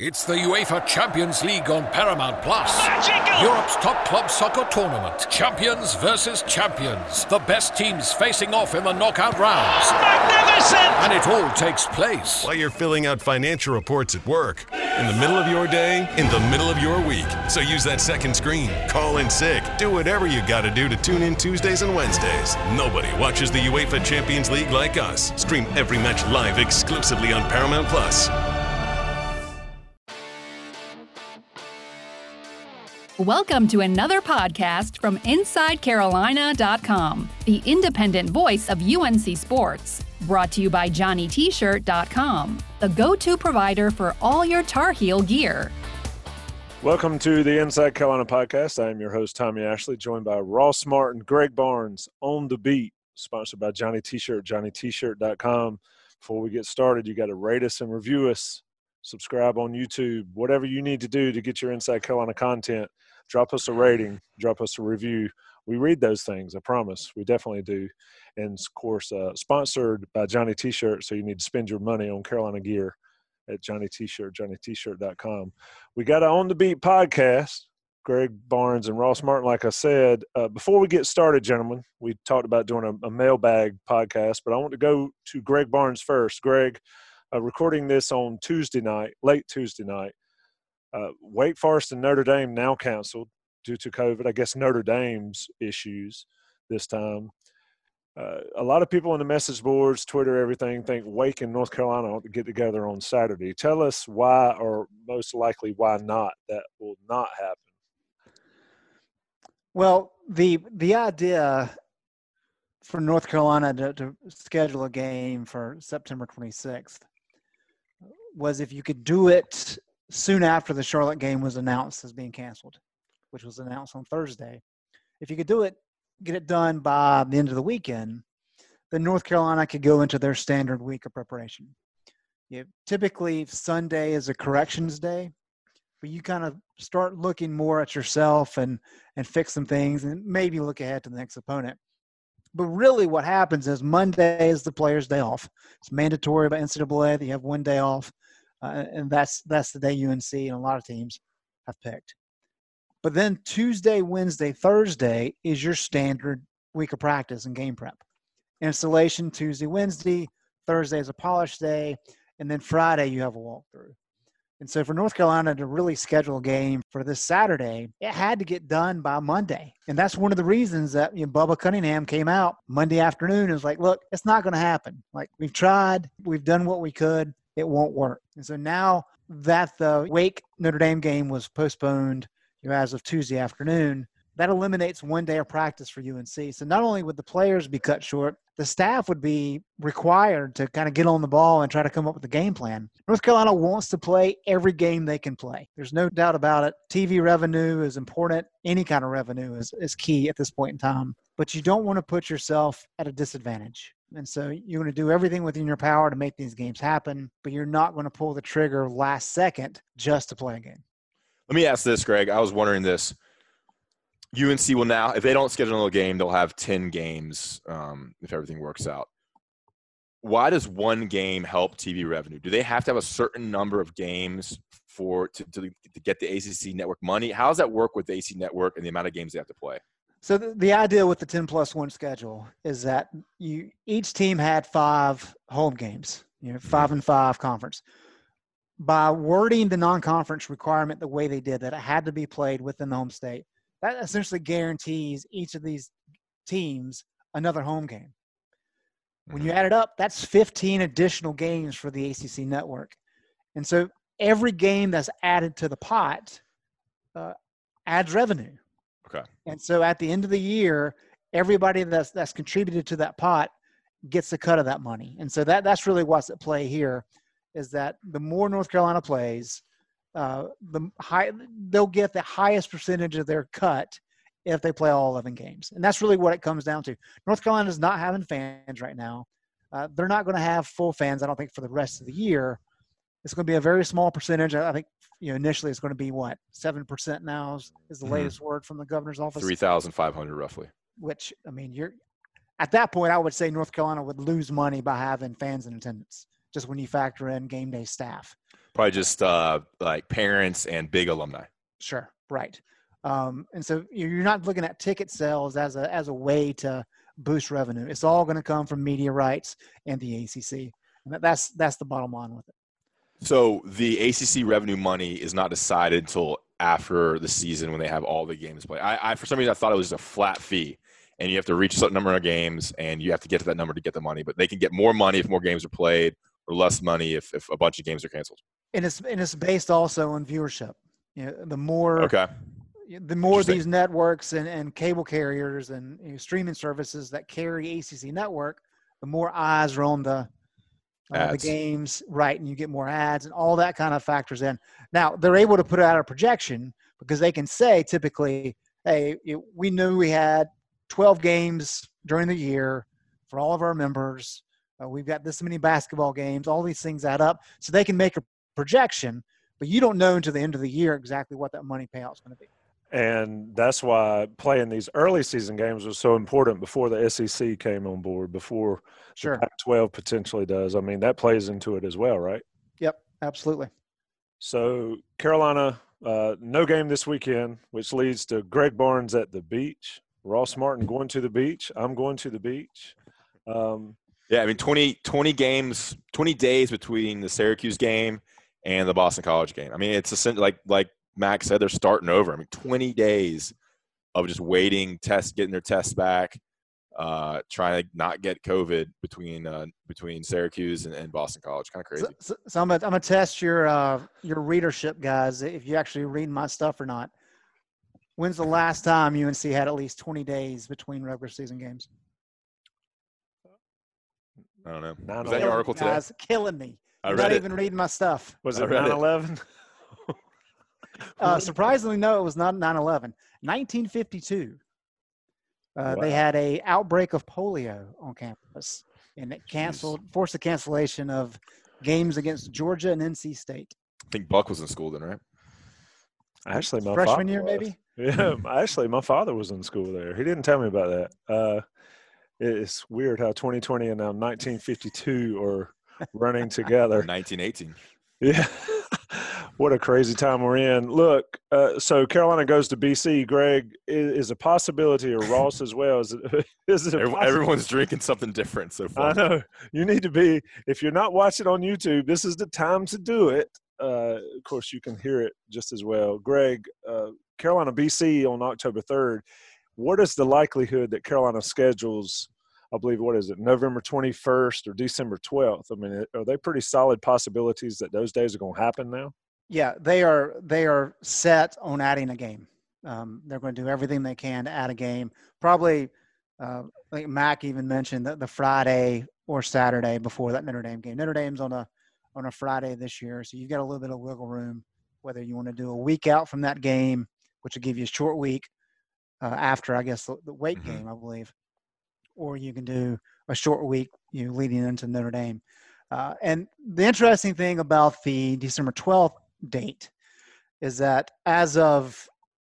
It's the UEFA Champions League on Paramount Plus. Magical! Europe's top club soccer tournament. Champions versus champions. The best teams facing off in the knockout rounds. Magnificent! And it all takes place while you're filling out financial reports at work, in the middle of your day, in the middle of your week. So use that second screen. Call in sick. Do whatever you got to do to tune in Tuesdays and Wednesdays. Nobody watches the UEFA Champions League like us. Stream every match live exclusively on Paramount Plus. Welcome to another podcast from InsideCarolina.com, the independent voice of UNC Sports. Brought to you by JohnnyT-Shirt.com, the go-to provider for all your Tar Heel gear. Welcome to the Inside Carolina podcast. I am your host, Tommy Ashley, joined by Ross Martin, Greg Barnes, On the Beat, sponsored by Johnny T-Shirt, JohnnyT-Shirt.com. Before we get started, you got to rate us and review us, subscribe on YouTube, whatever you need to do to get your Inside Carolina content. Drop us a rating, drop us a review. We read those things, I promise. We definitely do. And, of course, sponsored by Johnny T-Shirt, so you need to spend your money on Carolina gear at Johnny T-Shirt, JohnnyT-Shirt.com. We got an On the Beat podcast, Greg Barnes and Ross Martin, like I said. Before we get started, gentlemen, we talked about doing a mailbag podcast, but I want to go to Greg Barnes first. Greg, recording this on Tuesday night, late Tuesday night. Wake Forest and Notre Dame now canceled due to COVID. I guess Notre Dame's issues this time. A lot of people on the message boards, Twitter, everything, think Wake and North Carolina ought to get together on Saturday. Tell us why, or most likely why not, that will not happen. Well, the idea for North Carolina to schedule a game for September 26th was if you could do it soon after the Charlotte game was announced as being canceled, which was announced on Thursday. If you could do it, get it done by the end of the weekend, then North Carolina could go into their standard week of preparation. Typically, Sunday is a corrections day, but you kind of start looking more at yourself and fix some things and maybe look ahead to the next opponent. But really what happens is Monday is the players' day off. It's mandatory by NCAA that you have one day off. And that's the day UNC and a lot of teams have picked. But then Tuesday, Wednesday, Thursday is your standard week of practice and game prep. Installation Tuesday, Wednesday, Thursday is a polish day, and then Friday you have a walkthrough. And so for North Carolina to really schedule a game for this Saturday, it had to get done by Monday. And that's one of the reasons that Bubba Cunningham came out Monday afternoon and was like, look, it's not going to happen. Like, we've tried, we've done what we could. It won't work. And so now that the Wake Notre Dame game was postponed as of Tuesday afternoon, that eliminates one day of practice for UNC. So not only would the players be cut short, the staff would be required to kind of get on the ball and try to come up with a game plan. North Carolina wants to play every game they can play. There's no doubt about it. TV revenue is important. Any kind of revenue is key at this point in time. But you don't want to put yourself at a disadvantage. And so you want to do everything within your power to make these games happen, but you're not going to pull the trigger last second just to play a game. Let me ask this, Greg. I was wondering this. UNC will now, if they don't schedule a game, they'll have 10 games if everything works out. Why does one game help TV revenue? Do they have to have a certain number of games to get the ACC network money? How does that work with the ACC network and the amount of games they have to play? So the idea with the 10+1 schedule is that each team had 5 home games, 5-5 conference. By wording the non-conference requirement the way they did, that it had to be played within the home state, that essentially guarantees each of these teams another home game. When you add it up, that's 15 additional games for the ACC network. And so every game that's added to the pot adds revenue. Okay. And so at the end of the year, everybody that's contributed to that pot gets a cut of that money. And so that's really what's at play here, is that the more North Carolina plays, they'll get the highest percentage of their cut if they play all 11 games. And that's really what it comes down to. North Carolina is not having fans right now. They're not going to have full fans, I don't think, for the rest of the year. It's going to be a very small percentage. I think, initially it's going to be 7% now is the latest word from the governor's office. 3,500 roughly. Which, you're at that point, I would say North Carolina would lose money by having fans in attendance, just when you factor in game day staff. Probably just like parents and big alumni. Sure, right. And so you're not looking at ticket sales as a way to boost revenue. It's all going to come from media rights and the ACC. And that's the bottom line with it. So the ACC revenue money is not decided until after the season when they have all the games played. I for some reason I thought it was a flat fee, and you have to reach a certain number of games, and you have to get to that number to get the money. But they can get more money if more games are played, or less money if a bunch of games are canceled. And it's based also on viewership. You know, the more these networks and cable carriers and streaming services that carry ACC network, the more eyes are on the games, right? And you get more ads and all that kind of factors in. Now they're able to put out a projection because they can say typically, hey, we knew we had 12 games during the year for all of our members. We've got this many basketball games. All these things add up, so they can make a projection. But you don't know until the end of the year exactly what that money payout is going to be. And that's why playing these early season games was so important before the SEC came on board, before the Pac-12 potentially does. I mean, that plays into it as well, right? Yep, absolutely. So Carolina, no game this weekend, which leads to Greg Barnes at the beach, Ross Martin going to the beach. I'm going to the beach. Yeah, I mean, 20 games, 20 days between the Syracuse game and the Boston College game. I mean, it's essentially like Max said, they're starting over. I mean, 20 days of just waiting, getting their tests back, trying to not get COVID between Syracuse and Boston College. Kind of crazy. So I'm gonna test your readership, guys. If you actually read my stuff or not. When's the last time UNC had at least 20 days between regular season games? I don't know. Was that your article today? Guys, killing me. You're not even reading my stuff. Was it 9/11? Surprisingly, no, it was not 9/11. 1952. Wow. They had a outbreak of polio on campus, and it forced the cancellation of games against Georgia and NC State. I think Buck was in school then, right? Actually, my freshman father year, was. maybe. Yeah, actually, my father was in school there. He didn't tell me about that. It's weird how 2020 and now 1952 are running together. 1918. Yeah. What a crazy time we're in. Look, so Carolina goes to BC. Greg, is a possibility, or Ross as well. Is it Everyone's drinking something different so far. I know. You need to be, if you're not watching on YouTube, this is the time to do it. Of course, you can hear it just as well. Greg, Carolina, BC on October 3rd. What is the likelihood that Carolina schedules, I believe, what is it, November 21st or December 12th? I mean, are they pretty solid possibilities that those days are going to happen now? Yeah, they are set on adding a game. They're going to do everything they can to add a game. Probably, like Mac even mentioned, the Friday or Saturday before that Notre Dame game. Notre Dame's on a Friday this year, so you've got a little bit of wiggle room, whether you want to do a week out from that game, which will give you a short week after, I guess, the Wake game, I believe, or you can do a short week leading into Notre Dame. And the interesting thing about the December 12th date is that as of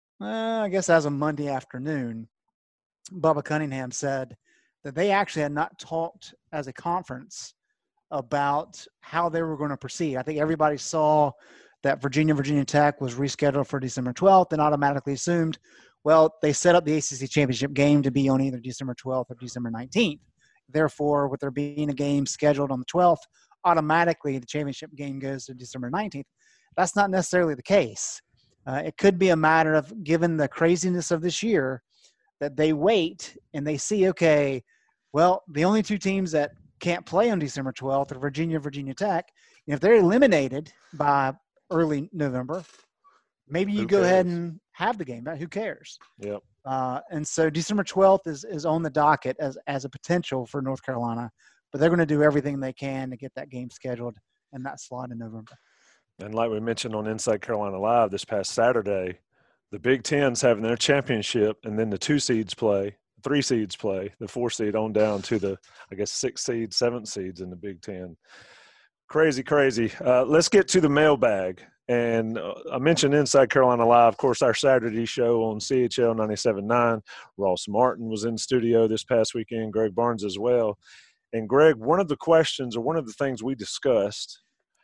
Monday afternoon, Bubba Cunningham said that they actually had not talked as a conference about how they were going to proceed. I think everybody saw that Virginia Tech was rescheduled for December 12th and automatically assumed, well, they set up the ACC championship game to be on either December 12th or December 19th. Therefore, with there being a game scheduled on the 12th, automatically the championship game goes to December 19th. That's not necessarily the case. It could be a matter of, given the craziness of this year, that they wait and they see, okay, well, the only two teams that can't play on December 12th are Virginia Tech. And if they're eliminated by early November, maybe you go ahead and have the game. Who cares? Yep. And so December 12th is on the docket as a potential for North Carolina, but they're going to do everything they can to get that game scheduled in that slot in November. And like we mentioned on Inside Carolina Live this past Saturday, the Big Ten's having their championship, and then the 2 seeds play, 3 seeds play, the 4 seed on down to the, 6 seeds, 7 seeds in the Big Ten. Crazy. Let's get to the mailbag. And I mentioned Inside Carolina Live, of course, our Saturday show on CHL 97.9. Ross Martin was in studio this past weekend, Greg Barnes as well. And Greg, one of the questions or one of the things we discussed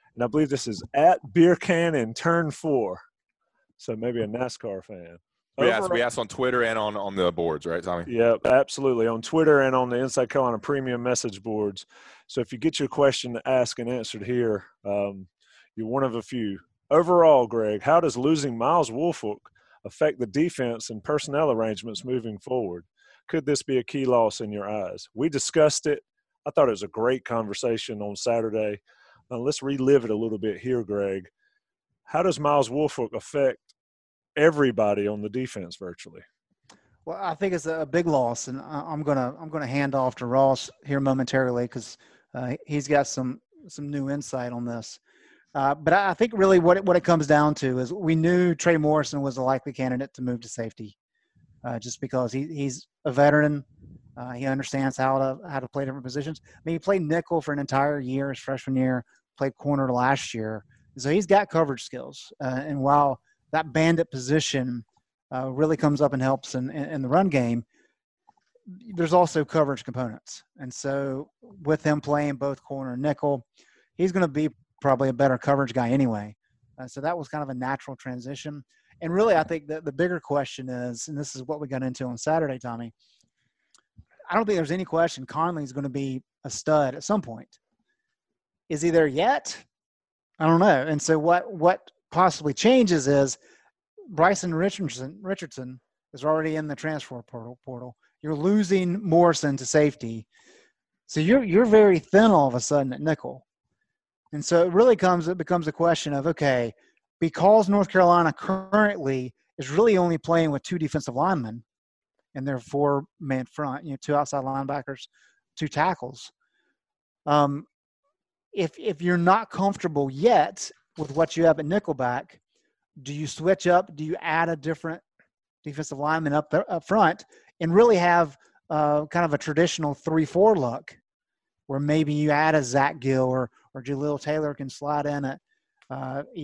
And I believe this is at Beer Can in Turn 4. So maybe a NASCAR fan. We asked on Twitter and on the boards, right, Tommy? Yeah, absolutely. On Twitter and on the Inside Carolina premium message boards. So if you get your question asked and answered here, you're one of a few. Overall, Greg, how does losing Miles Woolfolk affect the defense and personnel arrangements moving forward? Could this be a key loss in your eyes? We discussed it. I thought it was a great conversation on Saturday. Let's relive it a little bit here, Greg. How does Miles Woolfolk affect everybody on the defense virtually? Well, I think it's a big loss, and I'm gonna hand off to Ross here momentarily because he's got some new insight on this. But I think really what it comes down to is we knew Trey Morrison was a likely candidate to move to safety, just because he's a veteran. He understands how to play different positions. I mean, he played nickel for an entire year his freshman year, played corner last year, so he's got coverage skills. And while that bandit position really comes up and helps in the run game, there's also coverage components. And so with him playing both corner and nickel, he's going to be probably a better coverage guy anyway. So that was kind of a natural transition. And really, I think that the bigger question is, and this is what we got into on Saturday, Tommy, I don't think there's any question Conley's going to be a stud at some point. Is he there yet? I don't know. And so what possibly changes is Bryson Richardson is already in the transfer portal. You're losing Morrison to safety. So you're very thin all of a sudden at nickel. And so it becomes a question of, okay, because North Carolina currently is really only playing with 2 defensive linemen and their 4-man front, 2 outside linebackers, 2 tackles. If you're not comfortable yet with what you have at nickelback, do you switch up? Do you add a different defensive lineman up front and really have kind of a traditional 3-4 look where maybe you add a Zach Gill or Jaleel Taylor can slide in at he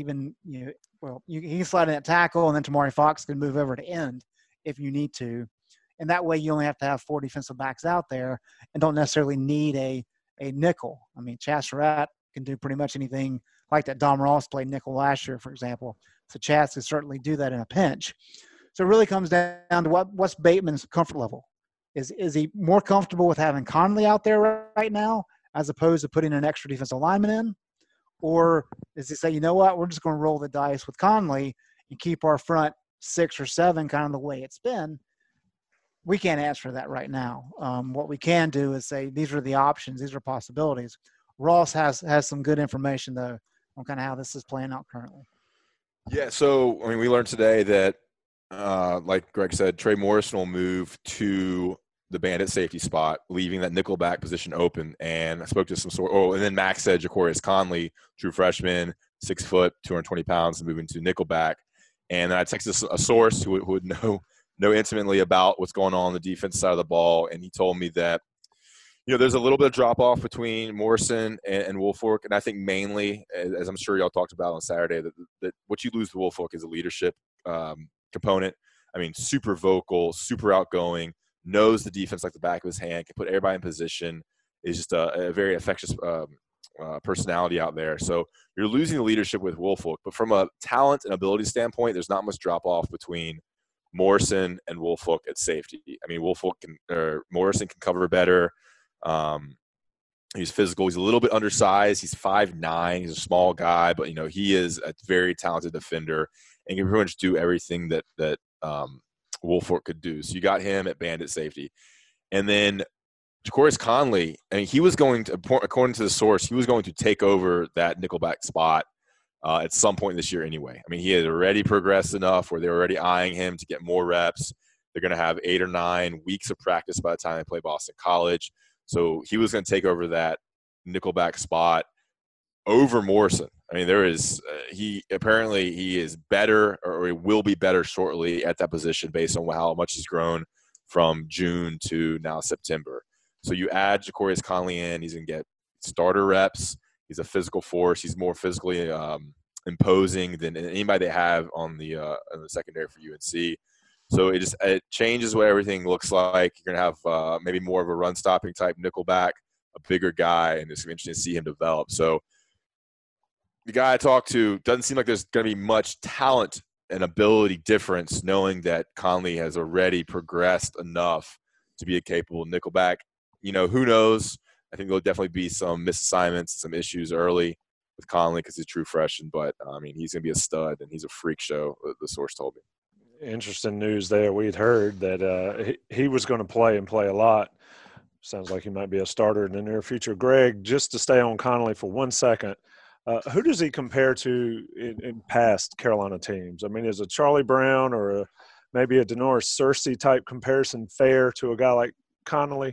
can slide in at tackle, and then Tamari Fox can move over to end if you need to. And that way you only have to have 4 defensive backs out there and don't necessarily need a nickel. I mean, Chaz Surratt can do pretty much anything like that. Dom Ross played nickel last year, for example. So Chaz can certainly do that in a pinch. So it really comes down to what's Bateman's comfort level. Is he more comfortable with having Conley out there right now as opposed to putting an extra defensive lineman in? Or does he say, you know what, we're just going to roll the dice with Conley and keep our front 6 or 7 kind of the way it's been? We can't answer that right now. What we can do is say these are the options, these are possibilities. Ross has some good information, though, on kind of how this is playing out currently. Yeah, so, I mean, we learned today that, like Greg said, Trey Morrison will move to the bandit safety spot, leaving that nickelback position open. And I spoke to and then Max said Ja'Qurious Conley, true freshman, 6 foot, 220 pounds, moving to nickelback. And I texted a source who would know intimately about what's going on the defense side of the ball. And he told me that, there's a little bit of drop off between Morrison and Woolfolk. And I think mainly, as I'm sure y'all talked about on Saturday, that what you lose to Woolfolk is a leadership component. I mean, super vocal, super outgoing, knows the defense like the back of his hand, can put everybody in position, is just a very infectious personality out there. So you're losing the leadership with Woolfolk. But from a talent and ability standpoint, there's not much drop off between Morrison and Woolfolk at safety. I mean, Morrison can cover better. He's physical. He's a little bit undersized. He's 5'9". He's a small guy, but he is a very talented defender and can pretty much do everything that Woolfolk could do. So you got him at bandit safety, and then Ja'Qurious Conley. I mean, he was going to, according to the source, he was going to take over that nickelback spot at some point this year anyway. I mean, he had already progressed enough where they were already eyeing him to get more reps. They're going to have 8 or 9 weeks of practice by the time they play Boston College. So he was going to take over that nickelback spot over Morrison. I mean, he is better, or he will be better shortly at that position based on how much he's grown from June to now September. So you add Ja'Qurious Conley in, he's going to get starter reps. He's a physical force. He's more physically imposing than anybody they have on the secondary for UNC. So it changes what everything looks like. You're going to have maybe more of a run-stopping type nickelback, a bigger guy, and it's interesting to see him develop. So the guy I talked to doesn't seem like there's going to be much talent and ability difference, knowing that Conley has already progressed enough to be a capable nickelback. Who knows? I think there'll definitely be some misassignments, some issues early with Conley because he's a true freshman. But, he's going to be a stud, and he's a freak show, the source told me. Interesting news there. We'd heard that he was going to play and play a lot. Sounds like he might be a starter in the near future. Greg, just to stay on Conley for 1 second, who does he compare to in past Carolina teams? I mean, is a Charlie Brown or maybe a Denoris Searcy type comparison fair to a guy like Conley?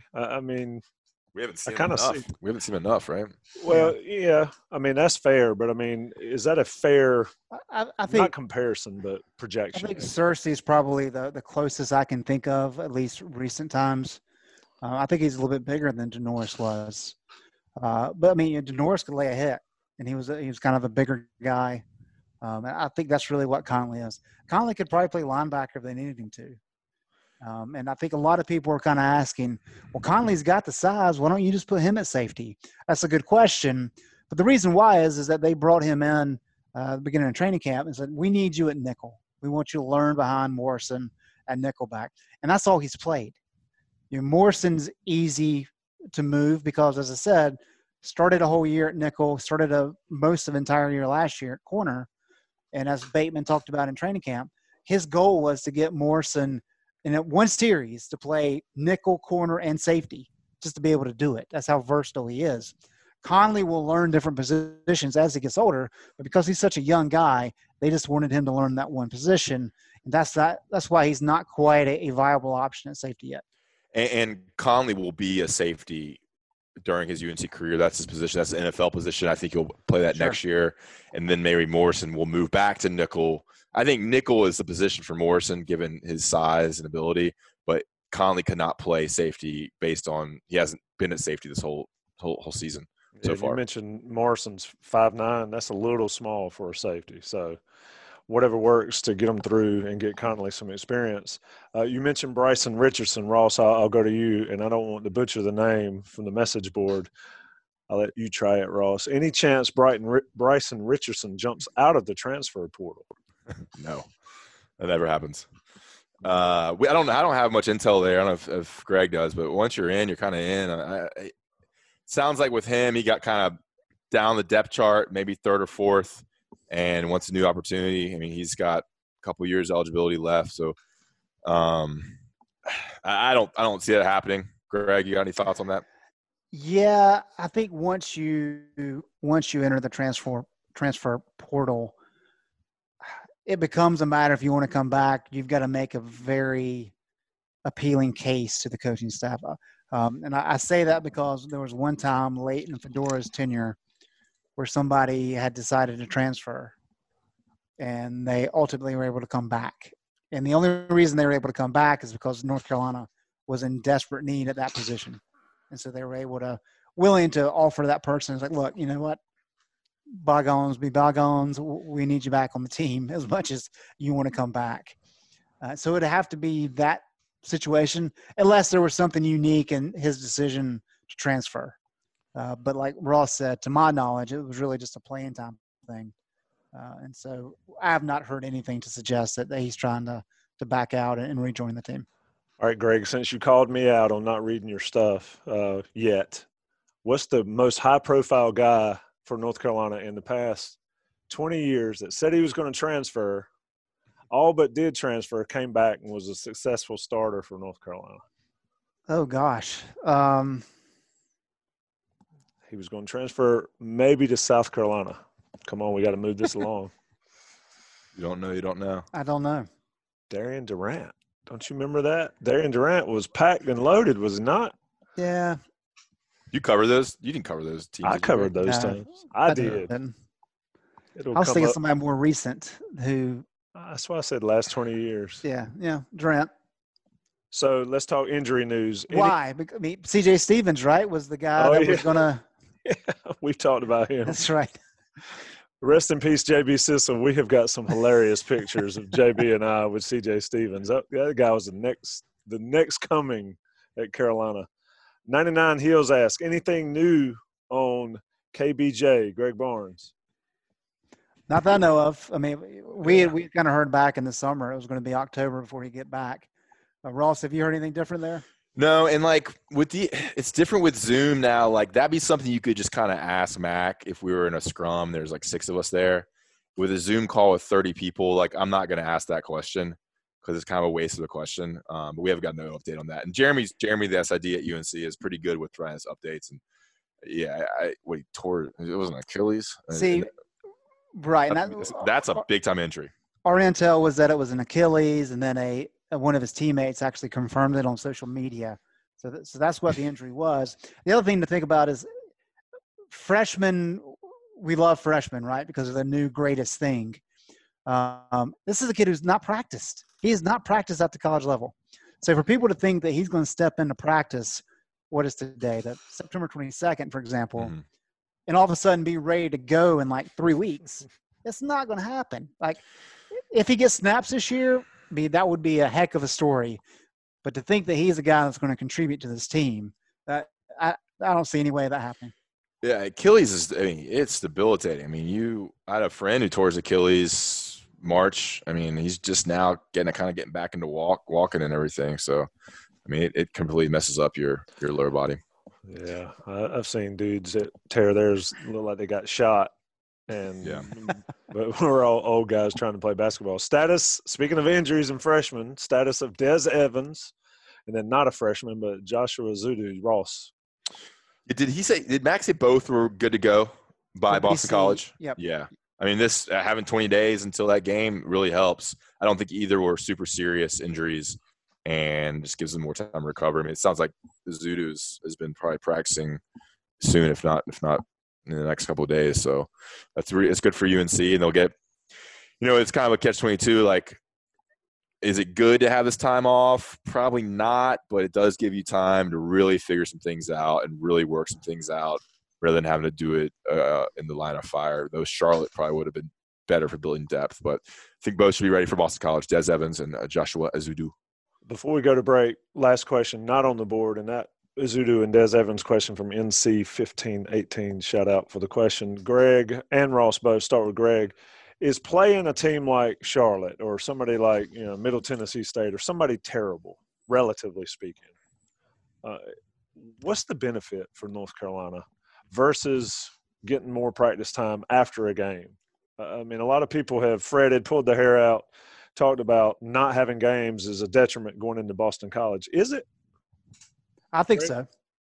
We haven't seen enough. We haven't seen enough, right? Well, yeah. That's fair. But, is that a fair I think, not comparison, but projection? I think Searcy is probably the closest I can think of, at least recent times. I think he's a little bit bigger than Denoris was. But, Denoris could lay a hit, and he was kind of a bigger guy. I think that's really what Conley is. Conley could probably play linebacker if they needed him to. And I think a lot of people are kind of asking, well, Conley's got the size. Why don't you just put him at safety? That's a good question. But the reason why is that they brought him in at the beginning of training camp and said, we need you at nickel. We want you to learn behind Morrison at nickelback. And that's all he's played. Morrison's easy to move because, as I said, started a whole year at nickel, started most of the entire year last year at corner. And as Bateman talked about in training camp, his goal was to get Morrison in one series to play nickel, corner, and safety, just to be able to do it. That's how versatile he is. Conley will learn different positions as he gets older, but because he's such a young guy, they just wanted him to learn that one position. And that's why he's not quite a viable option at safety yet. And Conley will be a safety during his UNC career. That's his position. That's an NFL position. I think he'll play that next year. And then maybe Morrison will move back to nickel. I think nickel is the position for Morrison given his size and ability, but Conley cannot play safety based on he hasn't been at safety this whole season so far. You mentioned Morrison's 5'9". That's a little small for a safety. So whatever works to get them through and get Conley some experience. You mentioned Bryson Richardson. Ross, I'll go to you, and I don't want to butcher the name from the message board. I'll let you try it, Ross. Any chance Bryson Richardson jumps out of the transfer portal? No, that never happens. I don't have much intel there. I don't know if Greg does, but once you're in, you're kind of in. It sounds like with him, he got kind of down the depth chart, maybe third or fourth, and wants a new opportunity. He's got a couple years eligibility left, so I don't see that happening. Greg, you got any thoughts on that? Yeah, I think once you enter the transfer portal, it becomes a matter if you want to come back, you've got to make a very appealing case to the coaching staff. And I say that because there was one time late in Fedora's tenure where somebody had decided to transfer, and they ultimately were able to come back. And the only reason they were able to come back is because North Carolina was in desperate need at that position. And so they were willing to offer that person, it's like, look, you know what? Bygones be bygones. We need you back on the team as much as you want to come back. So it'd have to be that situation, unless there was something unique in his decision to transfer. But like Ross said, to my knowledge, it was really just a playing time thing. And so I have not heard anything to suggest that he's trying to back out and rejoin the team. All right, Greg, since you called me out on not reading your stuff yet, what's the most high-profile guy for North Carolina in the past 20 years that said he was going to transfer, all but did transfer, came back and was a successful starter for North Carolina? Oh, gosh. He was going to transfer maybe to South Carolina. Come on, we got to move this along. You don't know. I don't know. Darian Durant. Don't you remember that? Darian Durant was packed and loaded, was he not? Yeah. You cover those? You didn't cover those teams. I covered those teams. I did. I was thinking somebody more recent who. That's why I said last 20 years. Yeah, Durant. So let's talk injury news. Why? C.J. Stevens, right, was the guy that was going to. Yeah, we've talked about him. That's right. Rest in peace, J.B. Sissel. We have got some hilarious pictures of J.B. and I with C.J. Stevens. That guy was the next coming at Carolina. 99 Heels ask, anything new on KBJ, Greg Barnes? Not that I know of. I mean, we kind of heard back in the summer it was going to be October before he get back. Ross, have you heard anything different there? No, and like it's different with Zoom now. Like that'd be something you could just kind of ask Mac if we were in a scrum. There's like 6 of us there. With a Zoom call with 30 people, like I'm not going to ask that question because it's kind of a waste of a question. But we haven't got no update on that. And Jeremy, the SID at UNC, is pretty good with trying us updates. And yeah, he tore it. It wasn't Achilles. See, right, and that's a big time injury. Our intel was that it was an Achilles, and then one of his teammates actually confirmed it on social media. So that's what the injury was. The other thing to think about is freshmen. We love freshmen, right? Because they're the new greatest thing. This is a kid who's not practiced. He has not practiced at the college level. So for people to think that he's going to step into practice, what is today? That September 22nd, for example, and all of a sudden be ready to go in like 3 weeks. It's not going to happen. Like if he gets snaps this year, that would be a heck of a story. But to think that he's a guy that's going to contribute to this team, I don't see any way of that happening. Yeah, Achilles it's debilitating. I mean, I had a friend who tore his Achilles March. I mean, he's just now getting back into walking and everything. So, I mean, it completely messes up your lower body. Yeah, I've seen dudes that tear theirs look like they got shot. And but we're all old guys trying to play basketball. Speaking of injuries and freshmen, status of Des Evans, and then not a freshman, but Joshua Ezeudu. Ross. Did Max say both were good to go by Boston College? Yep. Yeah. I mean, this having 20 days until that game really helps. I don't think either were super serious injuries and just gives them more time to recover. I mean, it sounds like Ezeudu has been probably practicing soon, if not in the next couple of days. So it's good for UNC, and they'll get, it's kind of a catch-22. Like, is it good to have this time off? Probably not, but it does give you time to really figure some things out and really work some things out rather than having to do it in the line of fire. Though Charlotte probably would have been better for building depth, but I think both should be ready for Boston College, Des Evans and Joshua Ezeudu. Before we go to break, last question, not on the board, and that Ezeudu and Des Evans question from NC 1518. Shout out for the question. Greg and Ross both. Start with Greg. Is playing a team like Charlotte or somebody like Middle Tennessee State or somebody terrible, relatively speaking, what's the benefit for North Carolina versus getting more practice time after a game? I mean, a lot of people have fretted, pulled their hair out, talked about not having games is a detriment going into Boston College. Is it? I think so.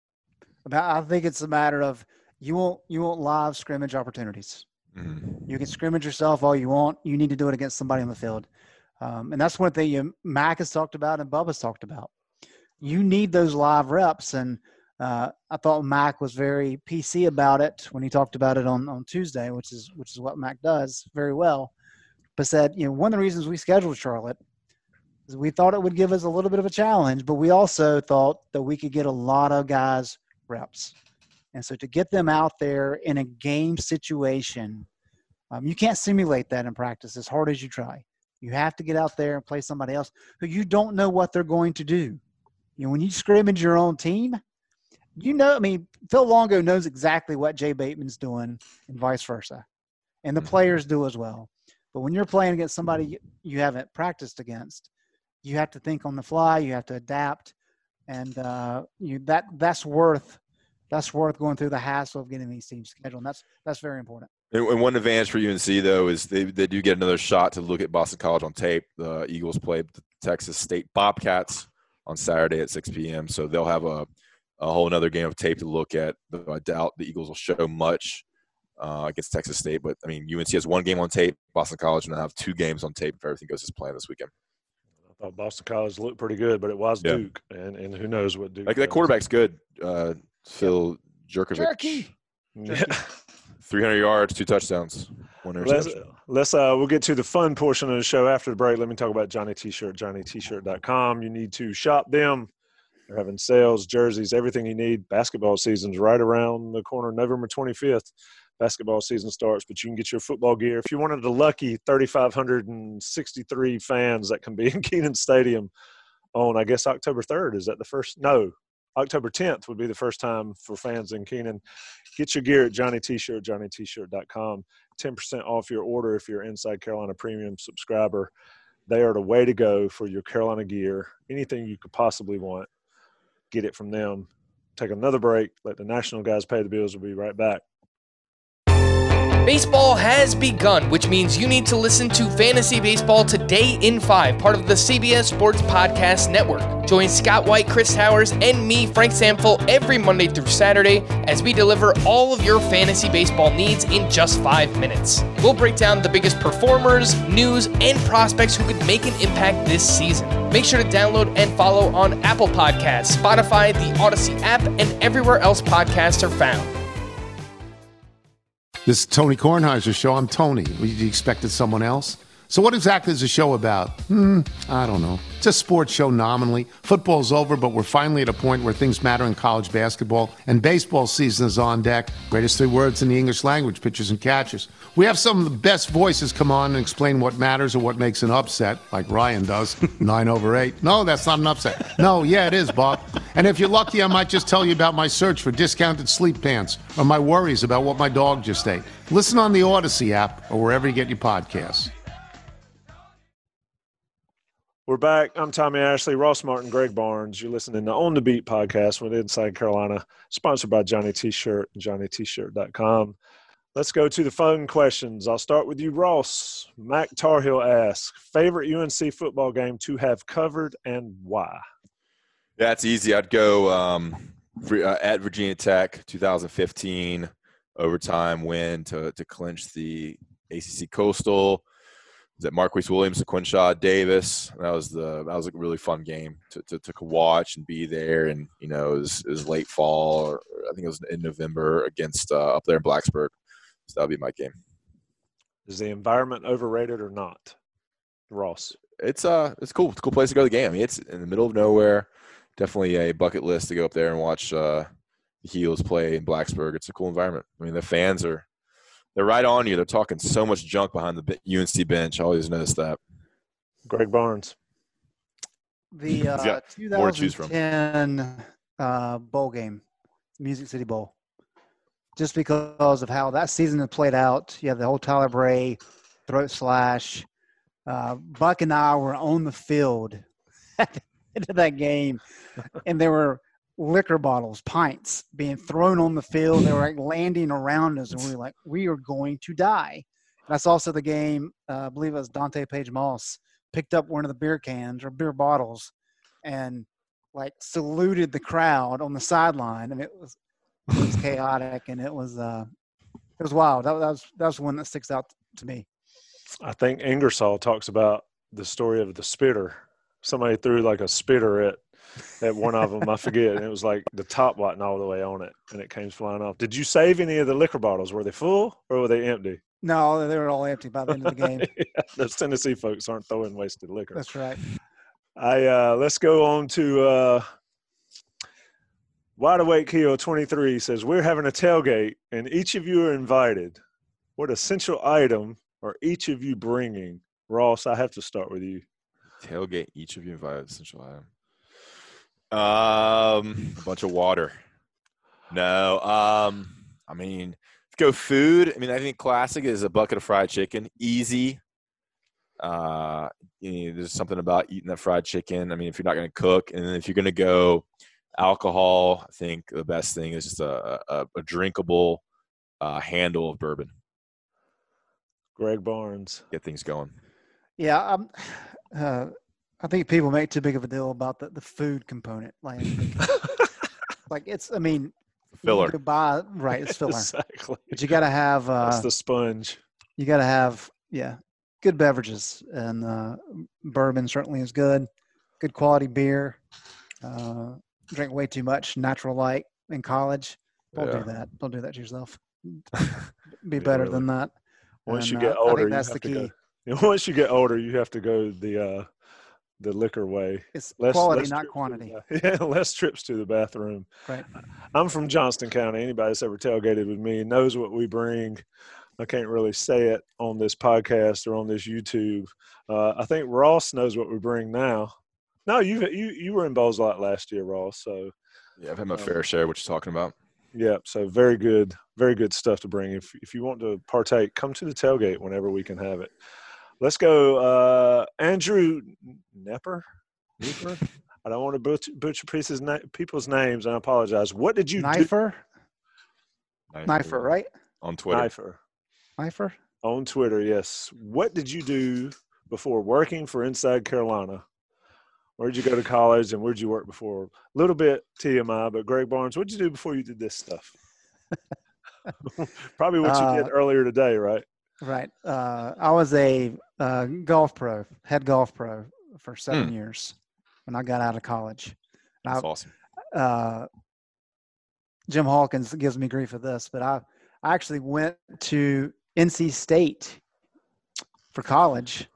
I think it's a matter of you want live scrimmage opportunities. Mm-hmm. You can scrimmage yourself all you want. You need to do it against somebody on the field. And that's one thing Mac has talked about and Bubba's talked about. You need those live reps. And I thought Mac was very PC about it when he talked about it on Tuesday, which is what Mac does very well. But said, one of the reasons we scheduled Charlotte is we thought it would give us a little bit of a challenge, but we also thought that we could get a lot of guys reps. And so to get them out there in a game situation, you can't simulate that in practice as hard as you try. You have to get out there and play somebody else who you don't know what they're going to do. When you scrimmage your own team, Phil Longo knows exactly what Jay Bateman's doing and vice versa. And the players do as well. But when you're playing against somebody you haven't practiced against, you have to think on the fly, you have to adapt, and that's worth going through the hassle of getting these teams scheduled. And that's very important. And one advantage for UNC, though, is they do get another shot to look at Boston College on tape. The Eagles play the Texas State Bobcats on Saturday at 6 p.m., so they'll have a whole another game of tape to look at. I doubt the Eagles will show much against Texas State, but, UNC has one game on tape, Boston College, and they'll have 2 games on tape if everything goes as planned this weekend. I thought Boston College looked pretty good, but it was Duke, and who knows what Duke – that quarterback's good, Phil Jurkovec. Yeah. 300 yards, 2 touchdowns, 1 interception. We'll get to the fun portion of the show after the break. Let me talk about Johnny T-Shirt, JohnnyT-shirt.com. You need to shop them. They're having sales, jerseys, everything you need. Basketball season's right around the corner, November 25th. Basketball season starts, but you can get your football gear. If you're one of the lucky 3,563 fans that can be in Kenan Stadium on, I guess, October 3rd, is that the first? No. October 10th would be the first time for fans in Kenan. Get your gear at Johnny T-Shirt, JohnnyT-shirt.com. 10% off your order if you're Inside Carolina Premium subscriber. They are the way to go for your Carolina gear. Anything you could possibly want, get it from them. Take another break. Let the national guys pay the bills. We'll be right back. Baseball has begun, which means you need to listen to Fantasy Baseball Today in 5, part of the CBS Sports Podcast Network. Join Scott White, Chris Towers, and me, Frank Samfel, every Monday through Saturday as we deliver all of your fantasy baseball needs in just 5 minutes. We'll break down the biggest performers, news, and prospects who could make an impact this season. Make sure to download and follow on Apple Podcasts, Spotify, the Odyssey app, and everywhere else podcasts are found. This is Tony Kornheiser's show. I'm Tony. You expected someone else? So what exactly is the show about? I don't know. It's a sports show nominally. Football's over, but we're finally at a point where things matter in college basketball, and baseball season is on deck. Greatest 3 words in the English language, pitchers and catchers. We have some of the best voices come on and explain what matters or what makes an upset, like Ryan does, 9/8. No, that's not an upset. No, yeah, it is, Bob. And if you're lucky, I might just tell you about my search for discounted sleep pants or my worries about what my dog just ate. Listen on the Odyssey app or wherever you get your podcasts. We're back. I'm Tommy Ashley, Ross Martin, Greg Barnes. You're listening to On the Beat podcast with Inside Carolina, sponsored by Johnny T-Shirt and JohnnyT-Shirt.com. Let's go to the phone questions. I'll start with you, Ross. Mac Tarhill asks, favorite UNC football game to have covered and why? Yeah, it's easy. I'd go at Virginia Tech, 2015 overtime win to clinch the ACC Coastal. That Marquise Williams and Quinshaw Davis. That was a really fun game to watch and be there. And it was late fall, or I think it was in November against up there in Blacksburg. So that would be my game. Is the environment overrated or not, Ross? It's cool. It's a cool place to go to the game. I mean, it's in the middle of nowhere. Definitely a bucket list to go up there and watch the Heels play in Blacksburg. It's a cool environment. I mean, the fans they're right on you. They're talking so much junk behind the UNC bench. I always notice that. Greg Barnes. The 2010 bowl game, Music City Bowl. Just because of how that season had played out. You have the whole Tyler Bray throat slash. Buck and I were on the field at the end of that game, and there were liquor bottles, pints being thrown on the field. They were like landing around us, and we were like, we are going to die. And that's also the game, I believe it was Dante Page Moss, picked up one of the beer cans or beer bottles and like saluted the crowd on the sideline. And it was chaotic, and it was wild. That was one that sticks out to me. I think Ingersoll talks about the story of the spitter. Somebody threw like a spitter at one of them, I forget, and it was like the top wasn't all the way on it, and it came flying off. Did you save any of the liquor bottles? Were they full or were they empty? No, they were all empty by the end of the game. Yeah, those Tennessee folks aren't throwing wasted liquor. That's right. Let's go on to Wide Awake Keo 23 says, we're having a tailgate, and each of you are invited. What essential item are each of you bringing? Ross, I have to start with you. Tailgate, each of you invited, essential item. A bunch of water. No. I mean, go food. I mean, I think classic is a bucket of fried chicken. Easy. There's something about eating that fried chicken. I mean, if you're not going to cook, and then if you're going to go alcohol, I think the best thing is just a drinkable handle of bourbon. Greg Barnes. Get things going. Yeah. I think people make too big of a deal about the food component. Like it's, I mean, filler. Right, it's filler. Exactly. But you got to have that's the sponge. You got to have good beverages, and bourbon certainly is good. Good quality beer. Drink way too much Natural Light in college. Don't do that. Don't do that to yourself. Be better than that. Once you get older, I think that's the key. Once you get older, you have to go the liquor way. It's quality, not quantity. Yeah, less trips to the bathroom. Right. I'm from Johnston County. Anybody that's ever tailgated with me knows what we bring. I can't really say it on this podcast or on this YouTube. I think Ross knows what we bring now. No, you were in Bowls a lot last year, Ross. So yeah, I've had my fair share of what you're talking about. Yeah, so very good stuff to bring. If you want to partake, come to the tailgate whenever we can have it. Let's go, Andrew Nepper. I don't want to butcher people's names. I apologize. What did you do? Knifer, right? On Twitter. Knifer? On Twitter, yes. What did you do before working for Inside Carolina? Where'd you go to college and where'd you work before? A little bit TMI, but Greg Barnes, what'd you do before you did this stuff? Probably what you did earlier today, right? Right. I was a golf pro, head golf pro for 7 years when I got out of college. That's awesome. Jim Hawkins gives me grief for this, but I actually went to NC State for college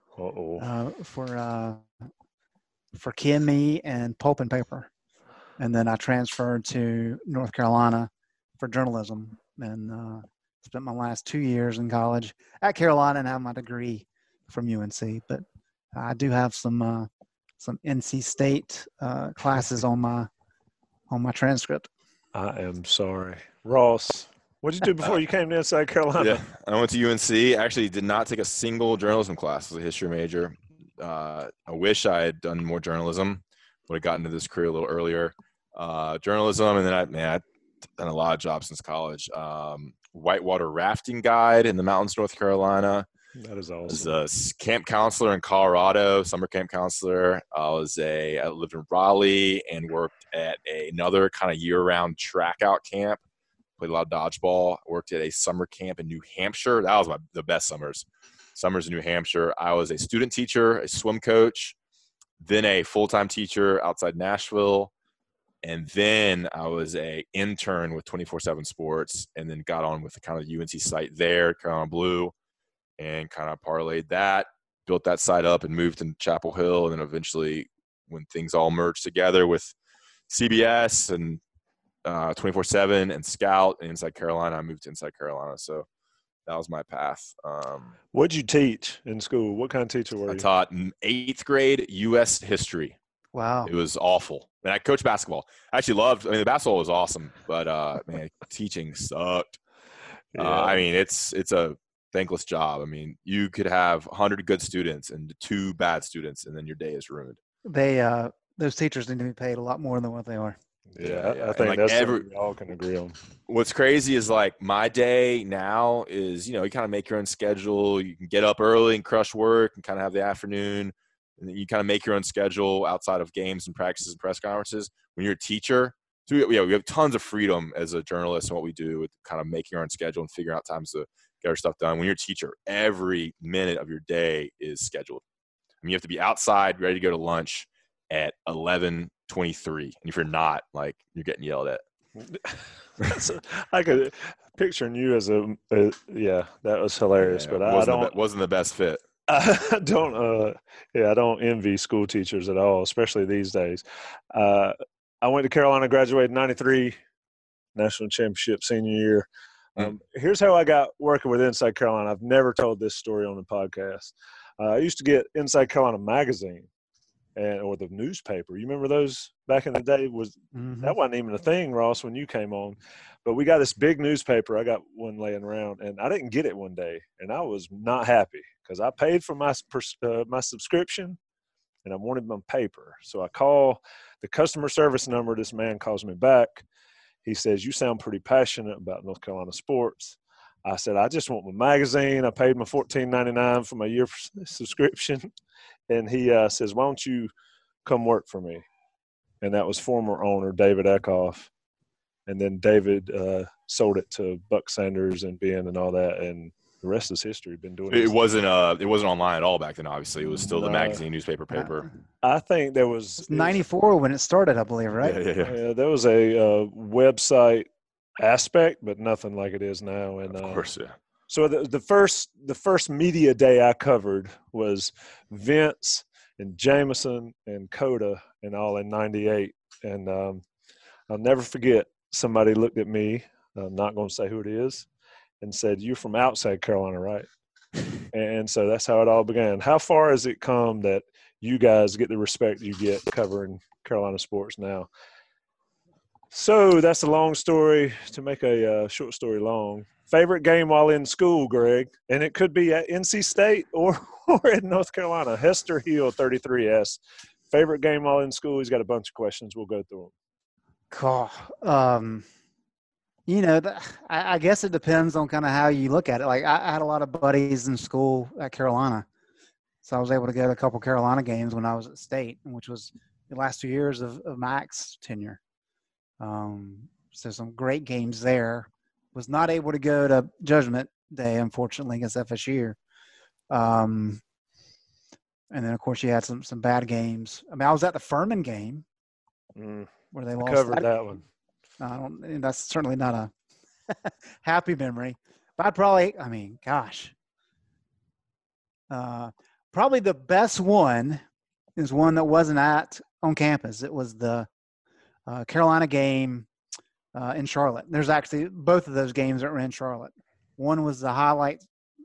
for chemie and pulp and paper. And then I transferred to North Carolina for journalism and spent my last 2 years in college at Carolina and have my degree from UNC. But I do have some NC State classes on my transcript. I am sorry. Ross, what did you do before you came to Inside Carolina? Yeah, I went to UNC. I actually did not take a single journalism class as a history major. I wish I had done more journalism. Would have gotten into this career a little earlier. Journalism, and then I've done a lot of jobs since college. Whitewater rafting guide in the mountains, North Carolina. That is awesome. I was a camp counselor in Colorado, summer camp counselor. I lived in Raleigh and worked at another kind of year-round track out camp. Played a lot of dodgeball. Worked at a summer camp in New Hampshire. That was the best summers. Summers in New Hampshire. I was a student teacher, a swim coach, then a full-time teacher outside Nashville. And then I was a intern with 24/7 Sports, and then got on with the kind of UNC site there, Carolina Blue, and kind of parlayed that, built that site up, and moved to Chapel Hill. And then eventually, when things all merged together with CBS and 24/7 and Scout and Inside Carolina, I moved to Inside Carolina. So that was my path. What'd you teach in school? What kind of teacher were you? I taught 8th grade U.S. history. Wow. It was awful. And I coached basketball. I actually loved – the basketball was awesome. But, teaching sucked. Yeah. It's a thankless job. You could have 100 good students and 2 bad students, and then your day is ruined. Those teachers need to be paid a lot more than what they are. Yeah. I think that's something we all can agree on. What's crazy is my day now is, you kind of make your own schedule. You can get up early and crush work and kind of have the afternoon. And then you kind of make your own schedule outside of games and practices and press conferences. When you're a teacher, so we have tons of freedom as a journalist in what we do with kind of making our own schedule and figuring out times to get our stuff done. When you're a teacher, every minute of your day is scheduled. You have to be outside, ready to go to lunch at 11:23. And if you're not, you're getting yelled at. I could picturing you as that was hilarious. Yeah, but I wasn't the best fit. I don't envy school teachers at all, especially these days. I went to Carolina, graduated in '93, national championship senior year. Here's how I got working with Inside Carolina. I've never told this story on the podcast. I used to get Inside Carolina magazine or the newspaper. You remember those back in the day? That wasn't even a thing, Ross, when you came on. But we got this big newspaper. I got one laying around, and I didn't get it one day, and I was not happy because I paid for my subscription, and I wanted my paper. So I call the customer service number. This man calls me back. He says, "You sound pretty passionate about North Carolina sports." I said, "I just want my magazine. I paid my $14.99 for my year subscription." And he says, "Why don't you come work for me?" And that was former owner David Eckhoff. And then David sold it to Buck Sanders and Ben and all that. And the rest is history. Been doing it. It wasn't online at all back then, obviously. It was still the magazine, newspaper, paper. I think there was – 94 when it started, I believe, right? Yeah, there was a website aspect, but nothing like it is now. And of course, yeah. So the first media day I covered was Vince and Jameson and Coda and all in '98. And I'll never forget, somebody looked at me, I'm not going to say who it is, and said, "You're from outside Carolina, right?" And so that's how it all began. How far has it come that you guys get the respect you get covering Carolina sports now? So that's a long story to make a short story long. Favorite game while in school, Greg? And it could be at NC State or at North Carolina. Hester Hill, 33S. Favorite game while in school? He's got a bunch of questions. We'll go through them. Cool. I guess it depends on kind of how you look at it. Like I had a lot of buddies in school at Carolina, so I was able to go to a couple Carolina games when I was at State, which was the last 2 years of Mac's tenure. So some great games there. Was not able to go to Judgment Day, unfortunately, against FSU. And then, of course, you had some bad games. I mean, I was at the Furman game where they lost. Covered that one. That's certainly not a happy memory. But probably the best one is one that wasn't on campus. It was the Carolina game in Charlotte. There's actually both of those games that were in Charlotte. One was the highlight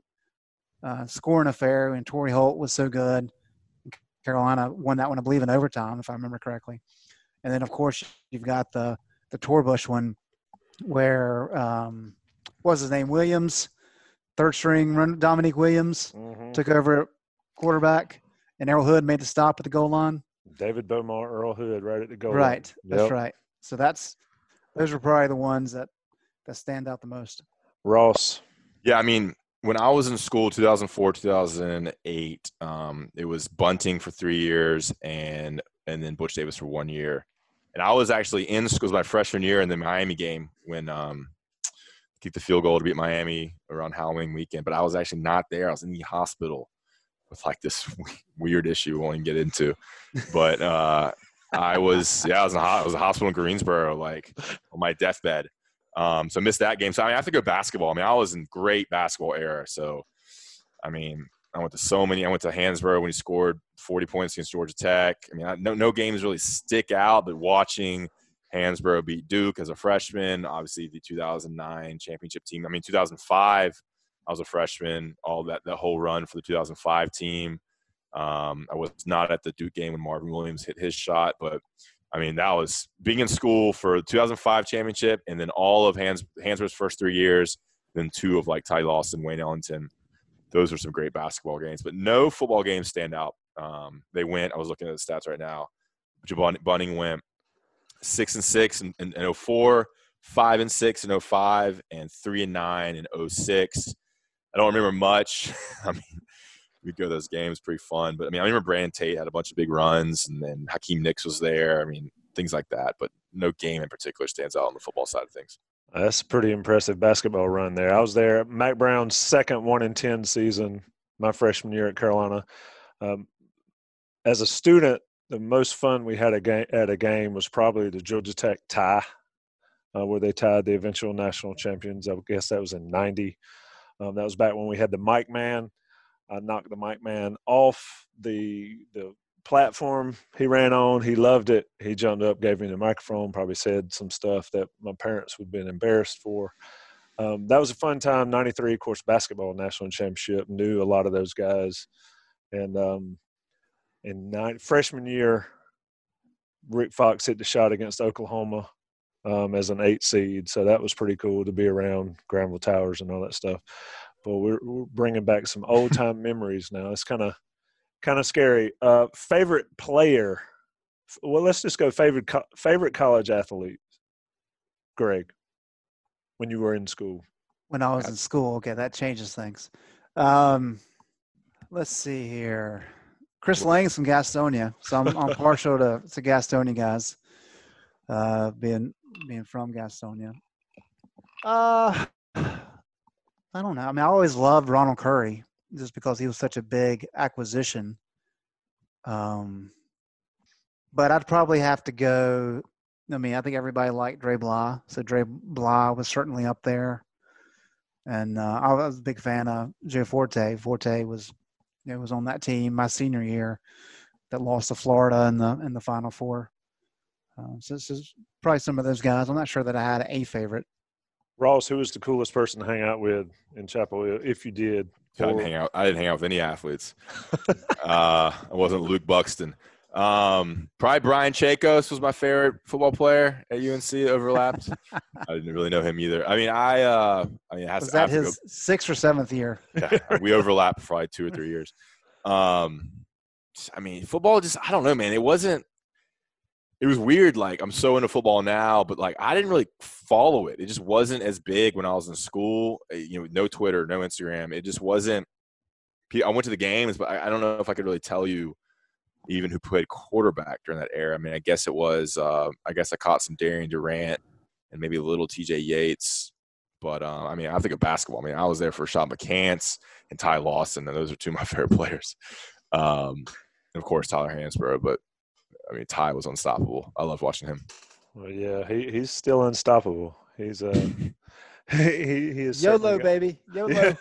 scoring affair, and Torrey Holt was so good. Carolina won that one, I believe, in overtime, if I remember correctly. And then, of course, you've got the Torbush one where what was his name? Williams, third string Dominique Williams took over at quarterback, and Earl Hood made the stop at the goal line. David Beaumont, Earl Hood, right at the goal line. Right, that's right. So those were probably the ones that stand out the most. Ross. Yeah, I mean, when I was in school, 2004, 2008, it was Bunting for 3 years and then Butch Davis for 1 year. And I was actually in school my freshman year in the Miami game when kicked the field goal to beat Miami around Halloween weekend. But I was actually not there. I was in the hospital with like this weird issue we won't even get into. But I was in a hospital in Greensboro, like on my deathbed. So I missed that game. So I have to go basketball. I mean, I was in great basketball era. So, I mean, I went to Hansborough when he scored 40 points against Georgia Tech. I mean, no games really stick out, but watching Hansborough beat Duke as a freshman, obviously the 2009 championship team. I mean, 2005, I was a freshman, all that whole run for the 2005 team. I was not at the Duke game when Marvin Williams hit his shot, but I mean, that was being in school for the 2005 championship and then all of Hansborough's first 3 years, then 2 of like Ty Lawson, Wayne Ellington. Those were some great basketball games, but no football games stand out. I was looking at the stats right now. Bunning went 6-6 in 04, 5-6 in 05, and 3-9 in 06. I don't remember much. I mean, we'd go to those games, pretty fun. But I mean, I remember Brandon Tate had a bunch of big runs, and then Hakeem Nicks was there. I mean, things like that. But no game in particular stands out on the football side of things. That's a pretty impressive basketball run there. I was there at Mack Brown's second 1-10 season, my freshman year at Carolina. As a student, the most fun we had at a game was probably the Georgia Tech tie, where they tied the eventual national champions. I guess that was in 90. That was back when we had the mic man. I knocked the mic man off the platform he ran on. He loved it. He jumped up, gave me the microphone, probably said some stuff that my parents would have been embarrassed for. That was a fun time. 93, of course, basketball national championship. Knew a lot of those guys. And in freshman year, Rick Fox hit the shot against Oklahoma as an 8 seed. So that was pretty cool to be around Granville Towers and all that stuff. But we're bringing back some old time memories now. It's kind of scary. Favorite player? Well, let's just go favorite college athlete. Greg, when you were in school. When I was in school, okay, that changes things. Let's see here. Chris Lang's from Gastonia, so I'm partial to Gastonia guys, being from Gastonia. I don't know. I mean, I always loved Ronald Curry just because he was such a big acquisition. But I'd probably have to go – I mean, I think everybody liked Dre Bly. So Dre Bly was certainly up there. And I was a big fan of Joe Forte. Forte was on that team my senior year that lost to Florida in the Final Four. So this is probably some of those guys. I'm not sure that I had a favorite. Ross, who was the coolest person to hang out with in Chapel Hill, if you did? I didn't hang out with any athletes. I wasn't Luke Buxton. Probably Brian Chacos was my favorite football player at UNC. Overlapped. I didn't really know him either. I mean, it has Was to, that his 6th or 7th year? Yeah, we overlapped for probably 2 or 3 years. I mean, football just, I don't know, man. It was weird. Like, I'm so into football now, but like, I didn't really follow it. It just wasn't as big when I was in school. No Twitter, no Instagram. It just wasn't. I went to the games, but I don't know if I could really tell you even who played quarterback during that era. I mean, I guess it was, I caught some Darian Durant and maybe a little TJ Yates. But, I mean, I think of basketball. I mean, I was there for Sean McCants and Ty Lawson, and those are 2 of my favorite players. And, of course, Tyler Hansbrough. But, I mean, Ty was unstoppable. I love watching him. Well, yeah, he's still unstoppable. He's he is YOLO, baby. YOLO. Yeah.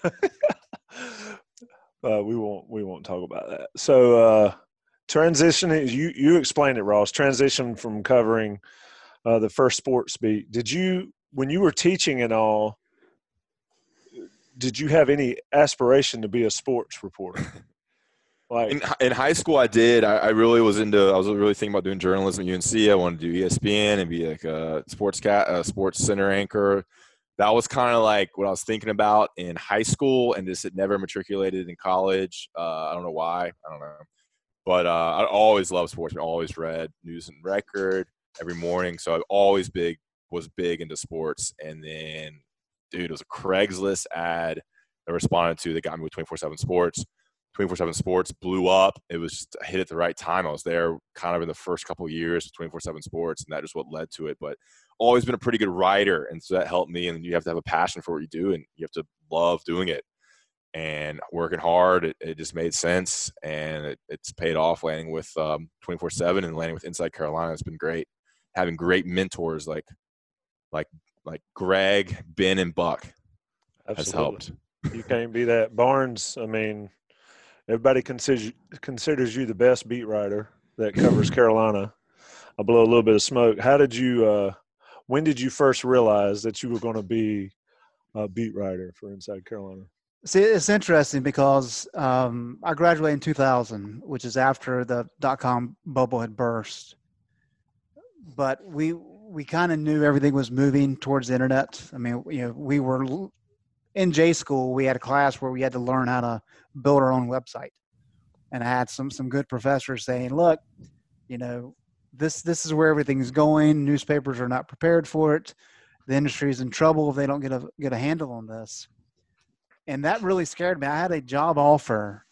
We won't talk about that. So transitioning, you explained it, Ross. Transition from covering the first sports beat. Did you, when you were teaching and all, did you have any aspiration to be a sports reporter? Like in high school, I did. I really was really thinking about doing journalism at UNC. I wanted to do ESPN and be like a sports center anchor. That was kind of like what I was thinking about in high school, and just had never matriculated in college. I don't know why. I don't know. But I always loved sports. I always read News and Record every morning. So I was big into sports. And then, dude, it was a Craigslist ad I responded to that got me with 24/7 Sports. 24/7 Sports blew up. It was just hit at the right time. I was there kind of in the first couple of years of 24/7 Sports, and that is what led to it. But always been a pretty good writer, and so that helped me. And you have to have a passion for what you do, and you have to love doing it. And working hard, it just made sense, and it's paid off. Landing with 24/7 and landing with Inside Carolina has been great. Having great mentors like Greg, Ben, and Buck has helped. You can't be that. Barnes, I mean, everybody considers you the best beat writer that covers Carolina. I'll blow a little bit of smoke. How did you when did you first realize that you were going to be a beat writer for Inside Carolina? See, it's interesting because I graduated in 2000, which is after the .com bubble had burst. But we kind of knew everything was moving towards the internet. I mean, we were in J school. We had a class where we had to learn how to build our own website, and I had some good professors saying, "Look, this is where everything's going. Newspapers are not prepared for it. The industry is in trouble if they don't get a handle on this." And that really scared me. I had a job offer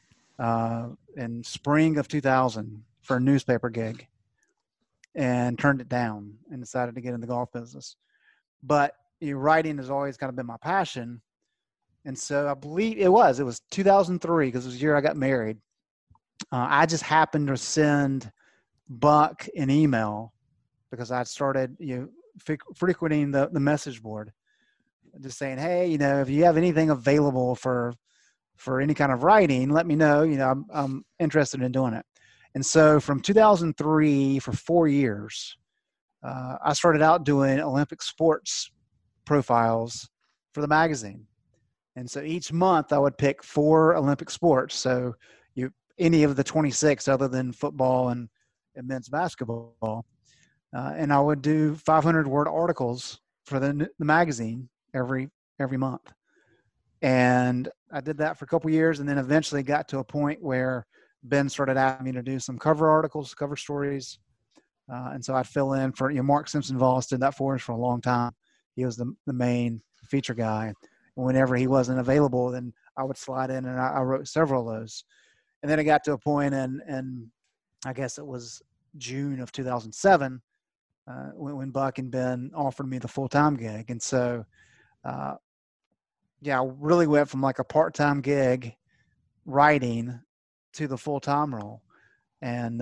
in spring of 2000 for a newspaper gig, and turned it down and decided to get in the golf business. But writing has always kind of been my passion. And so I believe it was 2003, because it was the year I got married. I just happened to send Buck an email because I started frequenting the message board, just saying, hey, if you have anything available for any kind of writing, let me know. I'm interested in doing it. And so from 2003 for 4 years, I started out doing Olympic sports profiles for the magazine. And so each month I would pick 4 Olympic sports. So any of the 26 other than football and men's basketball. And I would do 500-word articles for the magazine every month. And I did that for a couple years, and then eventually got to a point where Ben started asking me to do some cover articles, cover stories. And so I'd fill in for, Mark Simpson-Voss did that for us for a long time. He was the main feature guy. And whenever he wasn't available, then I would slide in, and I wrote several of those. And then it got to a point in I guess it was June of 2007 when Buck and Ben offered me the full-time gig. And so, I really went from like a part-time gig writing to the full-time role. And,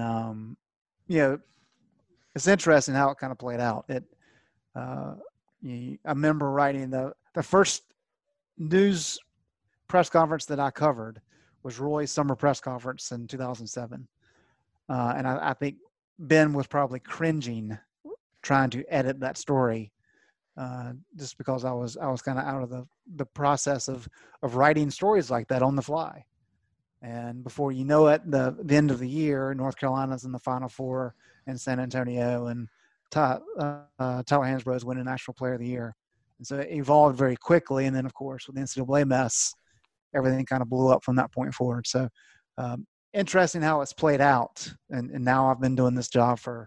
it's interesting how it kind of played out. I remember writing the first news press conference that I covered was Roy's summer press conference in 2007. And I think Ben was probably cringing trying to edit that story just because I was kind of out of the process of writing stories like that on the fly. And before you know it, the end of the year, North Carolina's in the Final Four in San Antonio, and Tyler Hansbrough is winning National Player of the Year. And so it evolved very quickly. And then, of course, with the NCAA mess, everything kind of blew up from that point forward. So interesting how it's played out. And now I've been doing this job for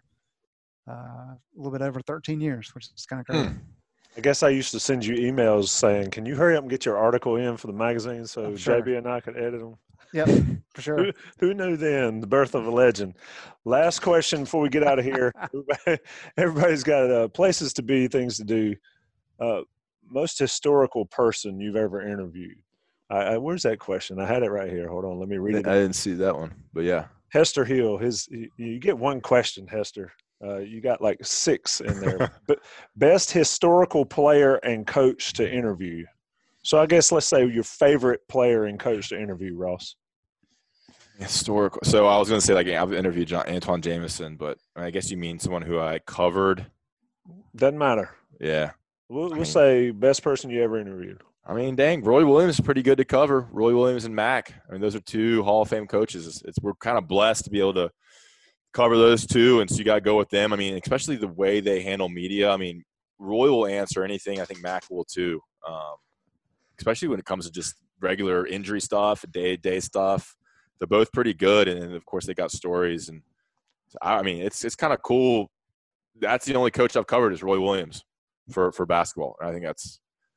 a little bit over 13 years, which is kind of crazy. I guess I used to send you emails saying, can you hurry up and get your article in for the magazine so JB and I could edit them? Yep, for sure. Who knew then? The birth of a legend. Last question before we get out of here. Everybody's got places to be, things to do. Most historical person you've ever interviewed? Where's that question? I had it right here. Hold on. Let me read it. I didn't see that one, but yeah. Hester Hill. You get one question, Hester. You got like 6 in there. But best historical player and coach to interview. So I guess let's say your favorite player and coach to interview, Ross. Historical. So I was going to say, like, I've interviewed Antoine Jameson, but I guess you mean someone who I covered. Doesn't matter. Yeah. We'll say best person you ever interviewed. I mean, dang, Roy Williams is pretty good to cover. Roy Williams and Mac. I mean, those are 2 Hall of Fame coaches. We're kind of blessed to be able to cover those 2, and so you got to go with them. I mean, especially the way they handle media. I mean, Roy will answer anything. I think Mac will too, especially when it comes to just regular injury stuff, day-to-day stuff. They're both pretty good, and of course they got stories. And I mean, it's kind of cool. That's the only coach I've covered is Roy Williams for basketball, and I think that's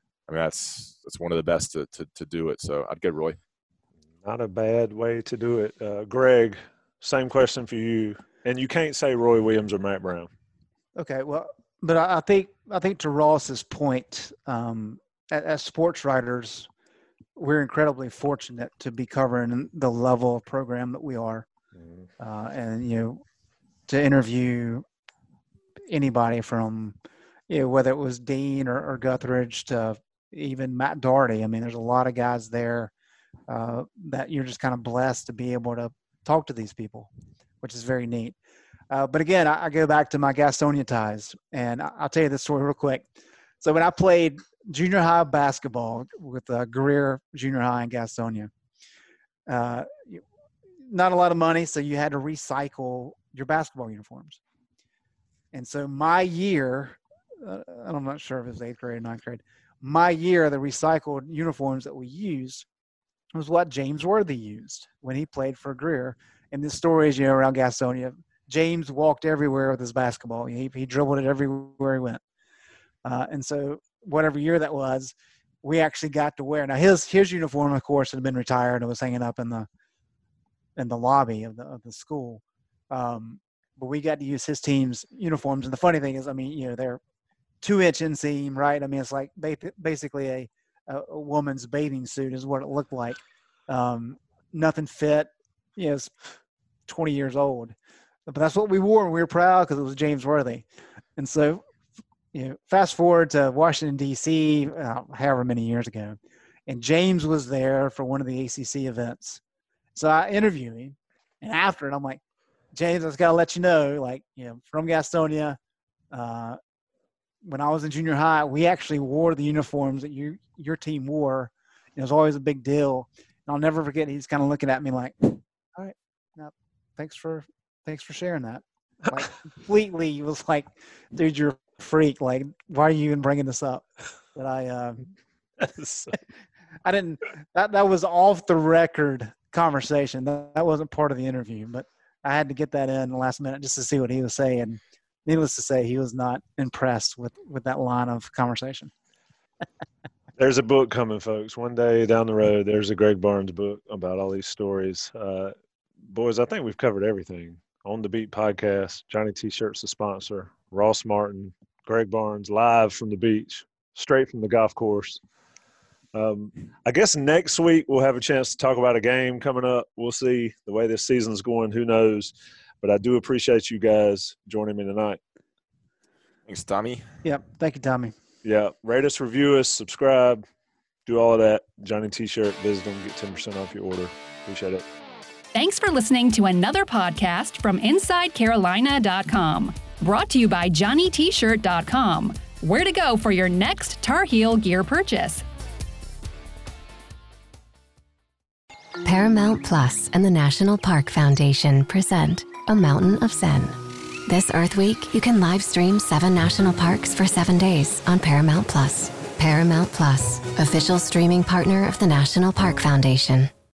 one of the best to do it. So I'd get Roy. Not a bad way to do it. Greg, same question for you, and you can't say Roy Williams or Matt Brown. Okay, well, but I think to Ross's point, as sports writers, we're incredibly fortunate to be covering the level of program that we are, and to interview anybody from whether it was Dean or Guthridge to even Matt Doherty. I mean, there's a lot of guys there that you're just kind of blessed to be able to talk to these people, which is very neat. But again, I go back to my Gastonia ties, and I'll tell you this story real quick. So when I played junior high basketball with Greer Junior High in Gastonia, not a lot of money, so you had to recycle your basketball uniforms. And so my year, I'm not sure if it was 8th grade or 9th grade, my year, the recycled uniforms that we used was what James Worthy used when he played for Greer. And this story is, around Gastonia, James walked everywhere with his basketball. He dribbled it everywhere he went. And so whatever year that was, we actually got to wear. Now his uniform, of course, had been retired and was hanging up in the lobby of the school. But we got to use his team's uniforms. And the funny thing is, I mean, they're 2-inch inseam, right? I mean, it's like basically a woman's bathing suit is what it looked like. Nothing fit. It's 20 years old. But that's what we wore, and we were proud because it was James Worthy. And so, fast forward to Washington, D.C., however many years ago, and James was there for one of the ACC events. So I interviewed him, and after it, I'm like, James, I just got to let you know, from Gastonia, when I was in junior high, we actually wore the uniforms that your team wore. It was always a big deal. And I'll never forget, he's kind of looking at me like, all right, now, thanks for sharing that. Like, completely, he was like, dude, you're a freak. Like, why are you even bringing this up? But I didn't, that was off the record conversation. That wasn't part of the interview, but I had to get that in the last minute just to see what he was saying. Needless to say, he was not impressed with that line of conversation. There's a book coming, folks. One day down the road, there's a Greg Barnes book about all these stories. Boys, I think we've covered everything. On the Beat podcast, Johnny T-Shirt's the sponsor. Ross Martin, Greg Barnes, live from the beach, straight from the golf course. I guess next week we'll have a chance to talk about a game coming up. We'll see the way this season's going. Who knows? But I do appreciate you guys joining me tonight. Thanks, Tommy. Yep. Thank you, Tommy. Yeah. Rate us, review us, subscribe, do all of that. Johnny T-Shirt, visit them, get 10% off your order. Appreciate it. Thanks for listening to another podcast from InsideCarolina.com. Brought to you by JohnnyT-Shirt.com. Where to go for your next Tar Heel gear purchase. Paramount Plus and the National Park Foundation present A Mountain of Zen. This Earth Week, you can live stream 7 national parks for 7 days on Paramount Plus. Paramount Plus, official streaming partner of the National Park Foundation.